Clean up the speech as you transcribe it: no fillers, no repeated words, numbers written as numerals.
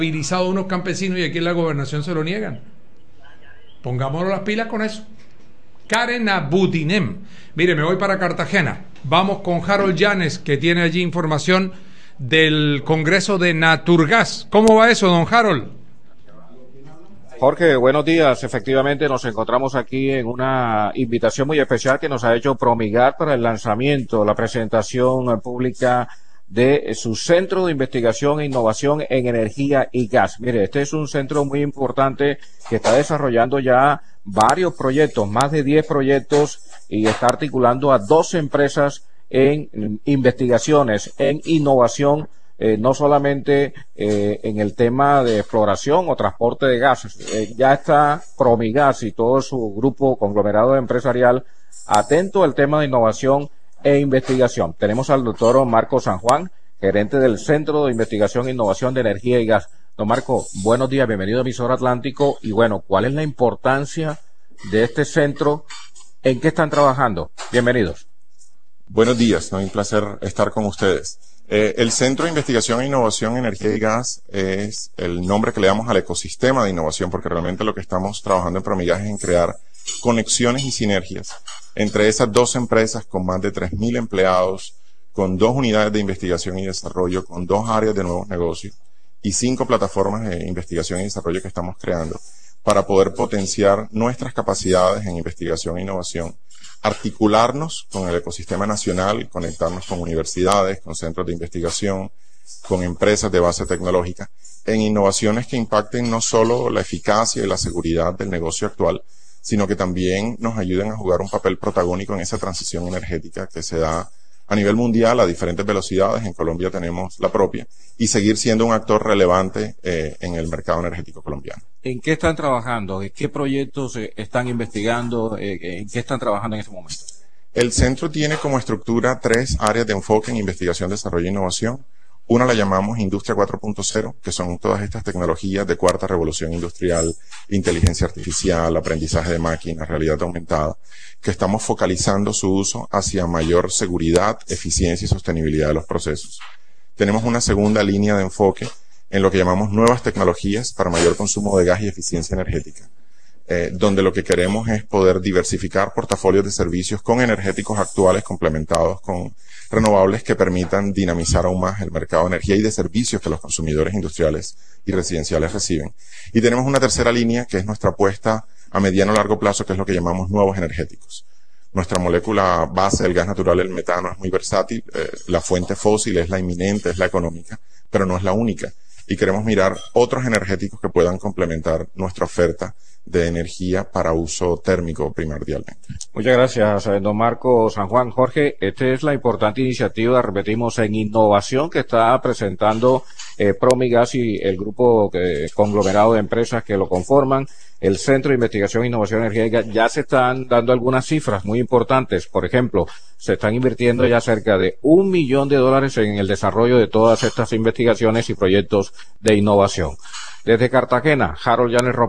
movilizado a unos campesinos y aquí en la gobernación se lo niegan. Pongámonos las pilas con eso. Karen Abudinem. Mire, me voy para Cartagena. Vamos con Harold Llanes, que tiene allí información del Congreso de Naturgas. ¿Cómo va eso, don Harold? Jorge, buenos días. Efectivamente, nos encontramos aquí en una invitación muy especial que nos ha hecho Promigar para el lanzamiento, la presentación pública de su Centro de Investigación e Innovación en Energía y Gas. Mire, este es un centro muy importante que está desarrollando ya varios proyectos, más de 10 proyectos, y está articulando a 12 empresas en investigaciones, en innovación, no solamente en el tema de exploración o transporte de gases. Ya está Promigas y todo su grupo conglomerado empresarial atento al tema de innovación e investigación. Tenemos al doctor Marco San Juan, gerente del Centro de Investigación e Innovación de Energía y Gas. Don Marco, buenos días, bienvenido a Emisora Atlántico. Y bueno, ¿cuál es la importancia de este centro? ¿En qué están trabajando? Bienvenidos. Buenos días, un placer estar con ustedes. El Centro de Investigación e Innovación en Energía y Gas es el nombre que le damos al ecosistema de innovación, porque realmente lo que estamos trabajando en Promigas es en crear conexiones y sinergias entre esas 2 empresas con más de 3.000 empleados, con 2 unidades de investigación y desarrollo, con 2 áreas de nuevos negocios y 5 plataformas de investigación y desarrollo que estamos creando para poder potenciar nuestras capacidades en investigación e innovación, articularnos con el ecosistema nacional, conectarnos con universidades, con centros de investigación, con empresas de base tecnológica, en innovaciones que impacten no solo la eficacia y la seguridad del negocio actual, sino que también nos ayuden a jugar un papel protagónico en esa transición energética que se da a nivel mundial a diferentes velocidades. En Colombia tenemos la propia, y seguir siendo un actor relevante en el mercado energético colombiano. ¿En qué están trabajando? ¿En qué proyectos están investigando? ¿En qué están trabajando en este momento? El centro tiene como estructura 3 áreas de enfoque en investigación, desarrollo e innovación. Una la llamamos Industria 4.0, que son todas estas tecnologías de cuarta revolución industrial, inteligencia artificial, aprendizaje de máquinas, realidad aumentada, que estamos focalizando su uso hacia mayor seguridad, eficiencia y sostenibilidad de los procesos. Tenemos una segunda línea de enfoque en lo que llamamos nuevas tecnologías para mayor consumo de gas y eficiencia energética, donde lo que queremos es poder diversificar portafolios de servicios con energéticos actuales complementados con renovables que permitan dinamizar aún más el mercado de energía y de servicios que los consumidores industriales y residenciales reciben. Y tenemos una tercera línea que es nuestra apuesta a mediano o largo plazo, que es lo que llamamos nuevos energéticos. Nuestra molécula base del gas natural, el metano, es muy versátil. La fuente fósil es la inminente, es la económica, pero no es la única. Y queremos mirar otros energéticos que puedan complementar nuestra oferta de energía para uso térmico primordialmente. Muchas gracias, don Marco San Juan. Jorge, esta es la importante iniciativa, repetimos, en innovación que está presentando Promigas y el grupo conglomerado de empresas que lo conforman. El Centro de Investigación e Innovación en Energía y Gas. Ya se están dando algunas cifras muy importantes. Por ejemplo, se están invirtiendo ya cerca de $1 millón en el desarrollo de todas estas investigaciones y proyectos de innovación. Desde Cartagena, Harold Llanes Ropa.